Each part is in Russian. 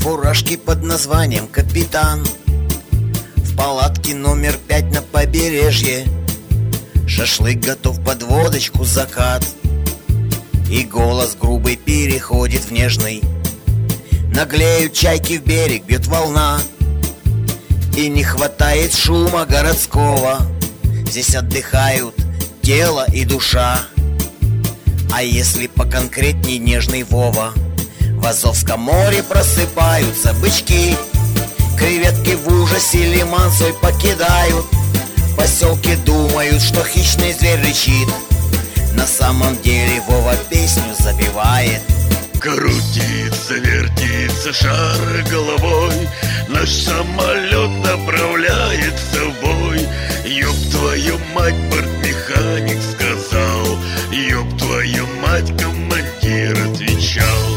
фуражке под названием «Капитан». В палатке номер 5 на побережье шашлык готов под водочку, закат. И голос грубый переходит в нежный. Наглеют чайки в берег, бьет волна. И не хватает шума городского. Здесь отдыхают тело и душа. А если поконкретней, нежный Вова, в Азовском море просыпаются бычки. Креветки в ужасе лиман свой покидают. В поселке думают, что хищный зверь рычит. На самом деле Вова песню запевает. Крутится, вертится шар головой, наш самолет направляется в бой. Ёб твою мать, бортмеханик сказал, ёб твою мать, командир отвечал.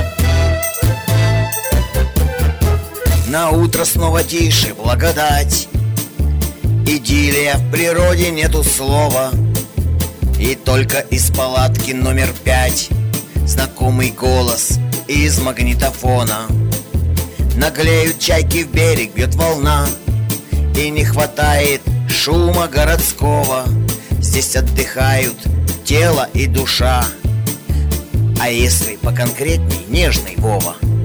На утро снова тише, благодать. Идиллия, в природе нету слова. И только из палатки номер 5 знакомый голос из магнитофона. Наглеют чайки в берег, бьет волна. И не хватает шума городского. Здесь отдыхают тело и душа. А если поконкретней, нежный Вова,